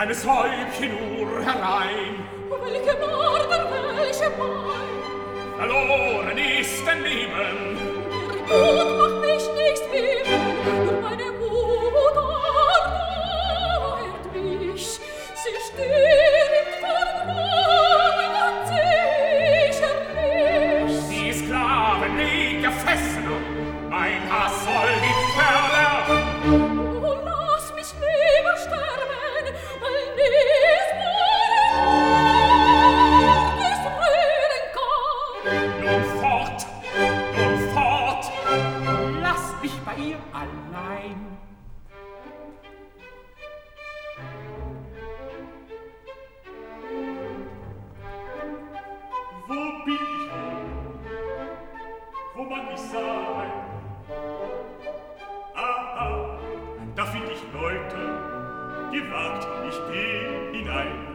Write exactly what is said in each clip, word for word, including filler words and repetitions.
kleines Weibchen nur herein. Welche Mörder, welche Pein. Verloren ist dein Leben. Der Tod macht mich nicht beben, und meine Mutter rührt mich. Sie stirbt vor Gram und sicher nicht. Die Sklaven liegt gefesselt, mein Hass soll dich verderben. Oh, lass mich lieber sterben, weil dies meine Mord es rühren kann. Nun fort, nun fort, lass mich bei ihr allein. Wo bin ich wohl? Wo mag ich sein? Aha, da find ich Leute, gewagt, ich geh hinein.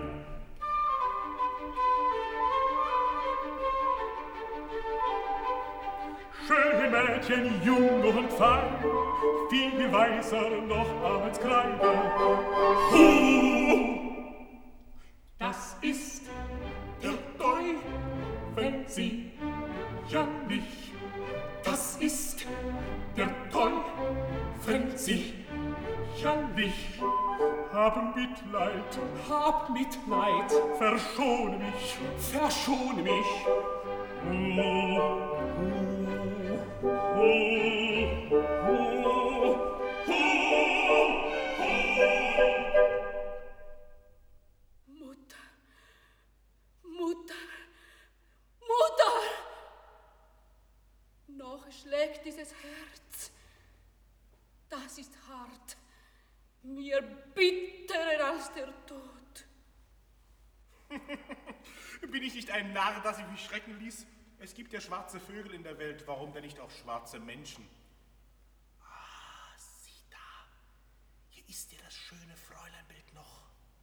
Schöne Mädchen, jung und fein, viel weißer noch als Kreide. Huh! Das ist der Teufel, sie ja nicht. Das ist der Teufel, sie ja nicht. Hab Mitleid, hab Mitleid, verschone mich, verschone mich. Oh, oh, oh, oh, Mutter, Mutter, Mutter! Noch schlägt dieses Herz. Das ist hart, mir bitterer als der Tod. Bin ich nicht ein Narr, dass ich mich schrecken ließ? Es gibt ja schwarze Vögel in der Welt, warum denn nicht auch schwarze Menschen? Ah, sieh da, hier ist dir das schöne Fräuleinbild noch.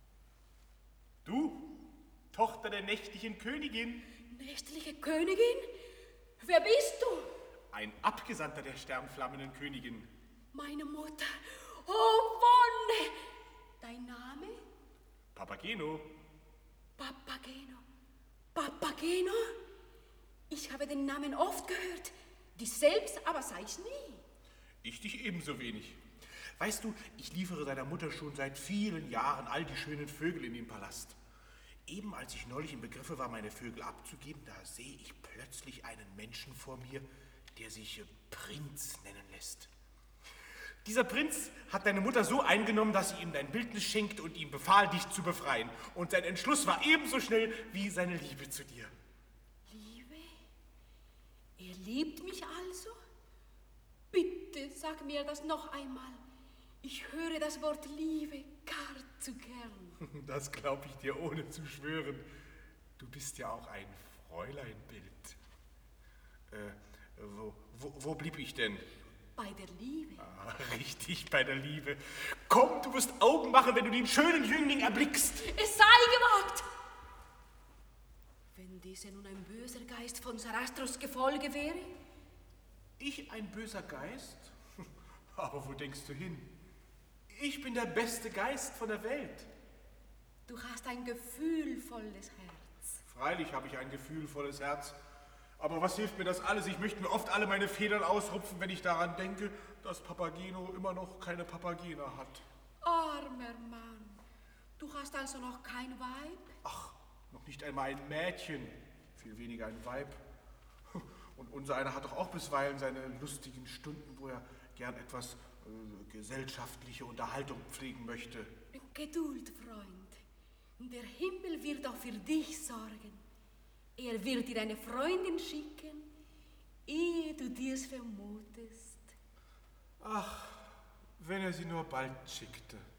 Du, Tochter der nächtlichen Königin. Nächtliche Königin? Wer bist du? Ein Abgesandter der sternflammenden Königin. Meine Mutter. Oh, Wonne! Dein Name? Papageno. Papageno. Papageno? Ich habe den Namen oft gehört, dich selbst aber sei ich nie. Ich dich ebenso wenig. Weißt du, ich liefere deiner Mutter schon seit vielen Jahren all die schönen Vögel in den Palast. Eben als ich neulich im Begriffe war, meine Vögel abzugeben, da sehe ich plötzlich einen Menschen vor mir, der sich Prinz nennen lässt. Dieser Prinz hat deine Mutter so eingenommen, dass sie ihm dein Bildnis schenkte und ihm befahl, dich zu befreien. Und sein Entschluss war ebenso schnell wie seine Liebe zu dir. Liebe? Er liebt mich also? Bitte sag mir das noch einmal. Ich höre das Wort Liebe gar zu gern. Das glaub ich dir ohne zu schwören. Du bist ja auch ein Fräuleinbild. Äh, wo, wo, wo blieb ich denn? Bei der Liebe. Ah, richtig, bei der Liebe. Komm, du wirst Augen machen, wenn du den schönen Jüngling erblickst. Es sei gewagt! Wenn dieser nun ein böser Geist von Sarastros Gefolge wäre? Ich ein böser Geist? Aber wo denkst du hin? Ich bin der beste Geist von der Welt. Du hast ein gefühlvolles Herz. Freilich habe ich ein gefühlvolles Herz. Aber was hilft mir das alles? Ich möchte mir oft alle meine Federn ausrupfen, wenn ich daran denke, dass Papageno immer noch keine Papagena hat. Armer Mann, du hast also noch kein Weib? Ach, noch nicht einmal ein Mädchen, viel weniger ein Weib. Und unser einer hat doch auch bisweilen seine lustigen Stunden, wo er gern etwas äh, gesellschaftliche Unterhaltung pflegen möchte. Geduld, Freund. Der Himmel wird auch für dich sorgen. Er wird dir eine Freundin schicken, ehe du dir's vermutest. Ach, wenn er sie nur bald schickte.